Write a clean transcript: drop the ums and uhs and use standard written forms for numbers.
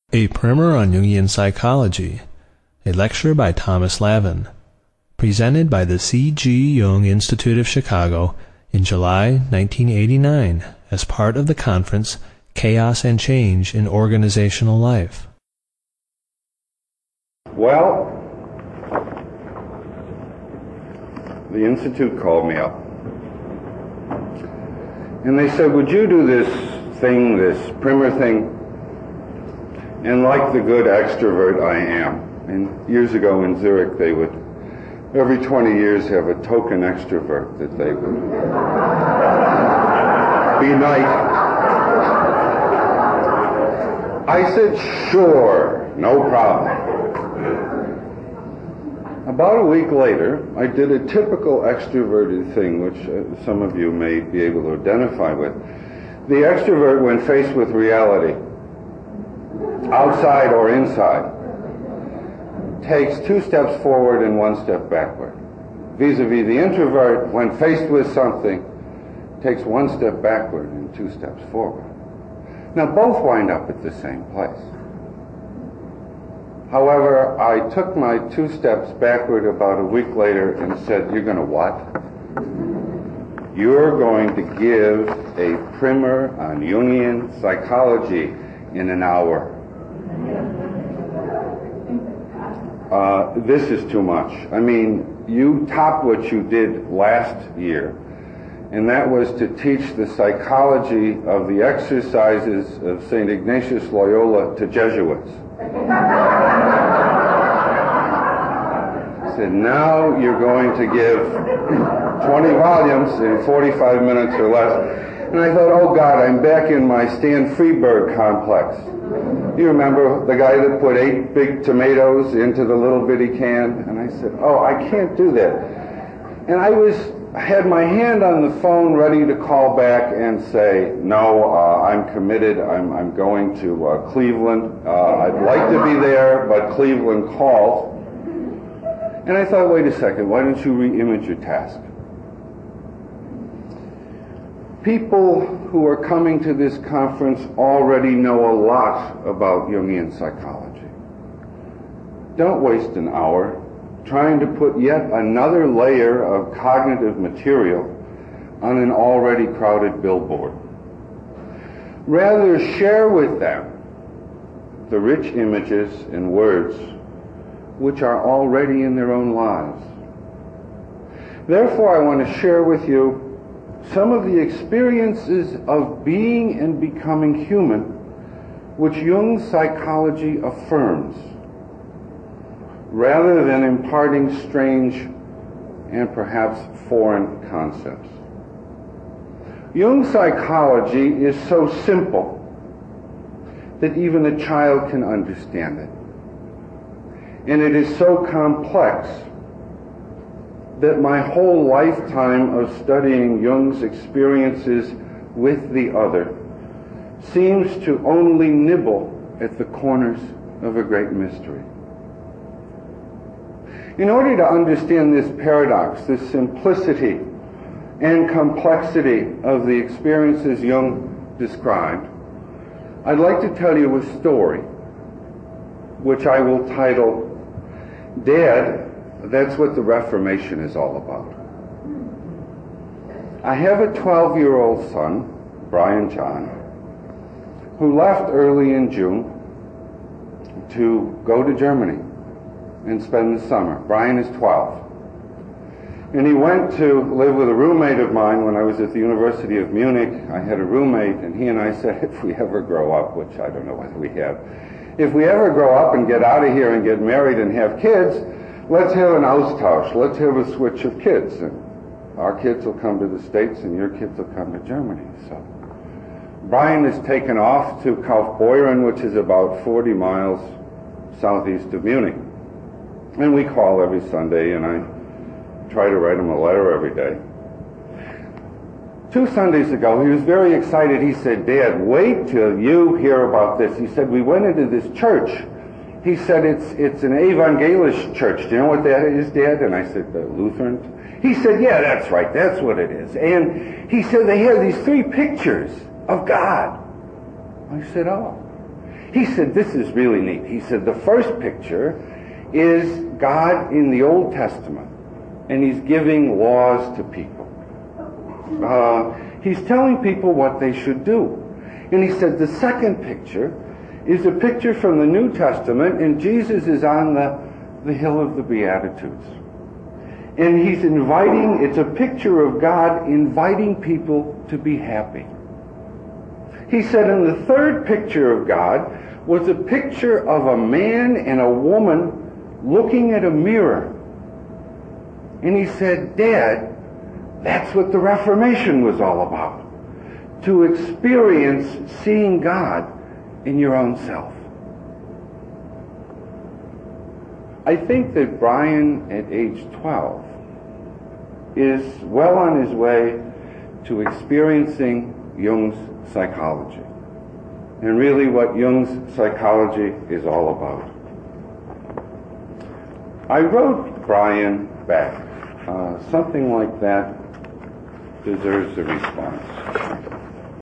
A Primer on Jungian Psychology, a lecture by Thomas Lavin, presented by the C.G. Jung Institute of Chicago in July 1989 as part of the conference Chaos and Change in Organizational Life. Well, the Institute called me up, and they said, would you do this thing, this Primer thing? And like the good extrovert I am, and years ago in Zurich they would, every 20 years, have a token extrovert that they would be nice. I said, sure, no problem. About a week later, I did a typical extroverted thing, which some of you may be able to identify with. The extrovert, when faced with reality, outside or inside, takes 2 steps forward and 1 step backward. Vis-a-vis the introvert, when faced with something, takes 1 step backward and 2 steps forward. Now both wind up at the same place. However, I took my 2 steps backward about a week later and said, you're going to what? You're going to give a primer on Jungian psychology in an hour. This is too much. I mean, you topped what you did last year, and that was to teach the psychology of the exercises of St. Ignatius Loyola to Jesuits. I said, now you're going to give 20 volumes in 45 minutes or less. And I thought, oh God, I'm back in my Stan Freberg complex. You remember the guy that put 8 big tomatoes into the little bitty can? And I said, oh, I can't do that. And I had my hand on the phone ready to call back and say, no, I'm committed. I'm going to Cleveland. I'd like to be there, but Cleveland called. And I thought, wait a second, why don't you re-image your task? People who are coming to this conference already know a lot about Jungian psychology. Don't waste an hour trying to put yet another layer of cognitive material on an already crowded billboard. Rather, share with them the rich images and words which are already in their own lives. Therefore, I want to share with you some of the experiences of being and becoming human which Jung's psychology affirms, rather than imparting strange and perhaps foreign concepts. Jung's psychology is so simple that even a child can understand it. And it is so complex that my whole lifetime of studying Jung's experiences with the other seems to only nibble at the corners of a great mystery. In order to understand this paradox, this simplicity and complexity of the experiences Jung described, I'd like to tell you a story which I will title, Dad, That's What the Reformation is All About. I have a 12-year-old son, Brian John, who left early in June to go to Germany and spend the summer. Brian is 12. And he went to live with a roommate of mine when I was at the University of Munich. I had a roommate, and he and I said, if we ever grow up, which I don't know whether we have, if we ever grow up and get out of here and get married and have kids, let's have an Austausch. Let's have a switch of kids. And our kids will come to the States and your kids will come to Germany. So Brian is taken off to Kaufbeuren, which is about 40 miles southeast of Munich. And we call every Sunday, and I try to write him a letter every day. 2 Sundays ago, he was very excited. He said, Dad, wait till you hear about this. He said, we went into this church. He said, it's an evangelisch church. Do you know what that is, Dad? And I said, the Lutherans. He said, yeah, that's right. That's what it is. And he said, they have these 3 pictures of God. I said, oh. He said, this is really neat. He said, the first picture is God in the Old Testament, and he's giving laws to people. He's telling people what they should do. And he said, the second picture is a picture from the New Testament, and Jesus is on the hill of the Beatitudes. And he's it's a picture of God inviting people to be happy. He said, and the third picture of God was a picture of a man and a woman looking at a mirror. And he said, Dad, that's what the Reformation was all about. To experience seeing God in your own self. I think that Brian, at age 12, is well on his way to experiencing Jung's psychology. And really what Jung's psychology is all about. I wrote Brian back. Something like that deserves a response.